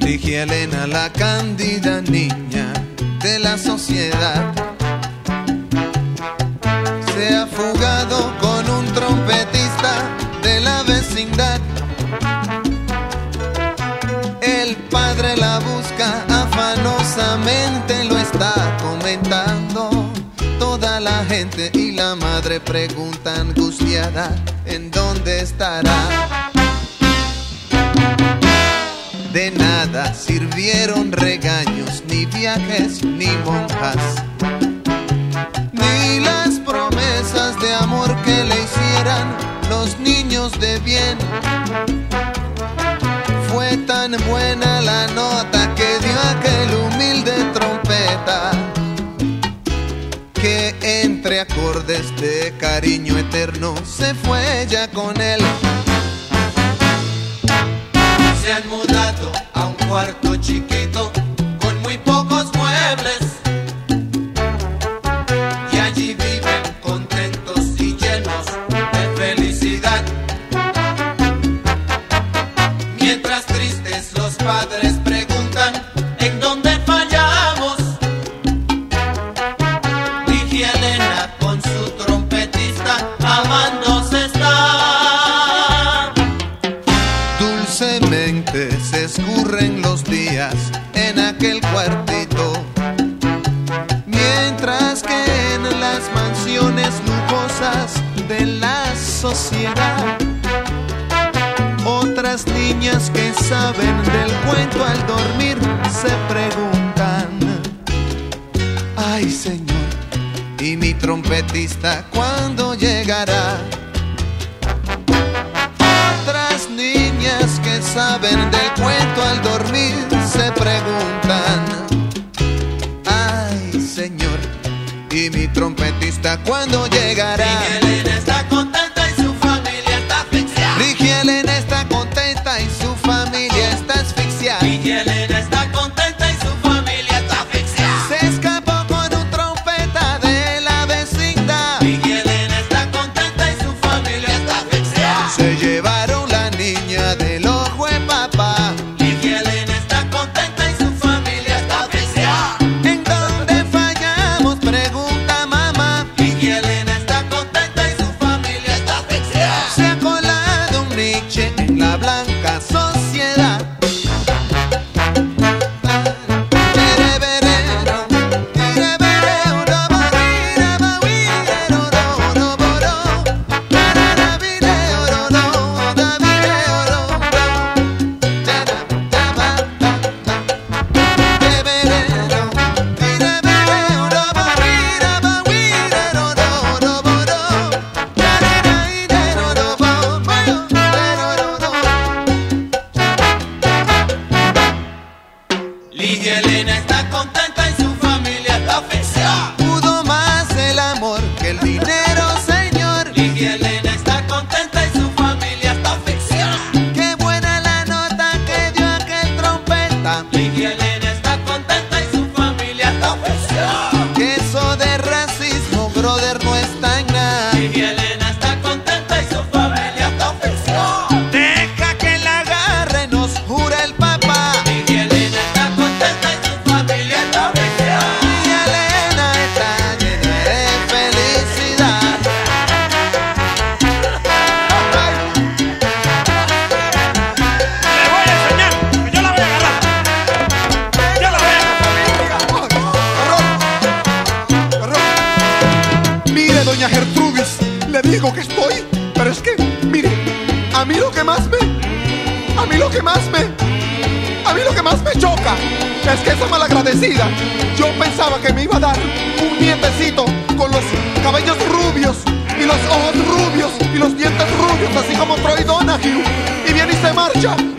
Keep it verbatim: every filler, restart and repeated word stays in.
Ligia Elena, la cándida niña de la sociedad, se ha fugado con un trompetista de la vecindad. El padre la busca afanosamente, lo está comentando toda la gente, y la madre pregunta angustiada en dónde estará. De nada sirvieron regaños, ni viajes, ni monjas, ni las promesas de amor que le hicieran los niños de bien. Fue tan buena la nota que dio aquel humilde trompeta, que entre acordes de cariño eterno se fue ella con él. Se han mudado a un cuarto chiquito con muy pocos muebles, y allí viven contentos y llenos de felicidad. Mientras tristes los padres preguntan en dónde fallamos, Ligia Elena con su trompetista amándose está. Dulcemente se escurren los días en aquel cuartito, mientras que en las mansiones lujosas de la sociedad, otras niñas que saben del cuento al dormir se preguntan: ay, Señor, ¿y mi trompetista cuándo llegará? Otras niñas que saben del cuento al dormir se preguntan: ay, Señor, ¿y mi trompetista cuándo llegará? Ligia Elena está contenta y su familia está asfixiada. Ligia Elena está contenta y su familia está asfixiada. Ligia Elena está contenta y su familia está asfixiada. Se escapó con un trompeta de la vecindad. Ligia Elena está contenta y su familia está asfixiada. Se llevaron la niña del ojo de papá. Ligia Elena está contenta y su familia está asfixiada. ¿En dónde fallamos?, pregunta mamá. Ligia Elena está contenta y su familia está asfixiada. Se ha colado un Nietzsche en la blanca sociedad. Ligia Elena está contenta y su familia está asfixiada. Pudo más el amor que el dinero, señor. Ligia Elena está contenta y su familia está asfixiada. Qué buena la nota que dio aquel trompeta. Ligia Elena está contenta y su familia está asfixiada. Que eso de racismo, brother, no está en nada. Ligia Elena está contenta y su familia está asfixiada. Deja que la agarre, nos jura el papá. Ligia Elena está contenta y su familia está asfixiada. Ligia Elena está llena de felicidad. Le voy a enseñar, que yo la voy a agarrar. Yo la voy a agarrar. Mire, doña Gertrudis, le digo que estoy, pero es que, mire, a mí lo que más me, a mí lo que más me, a mí lo que más me choca es que esa malagradecida, yo pensaba que me iba a dar un nietecito con los cabellos rubios y los ojos rubios y los dientes rubios, así como Troy Donahue, y viene y se marcha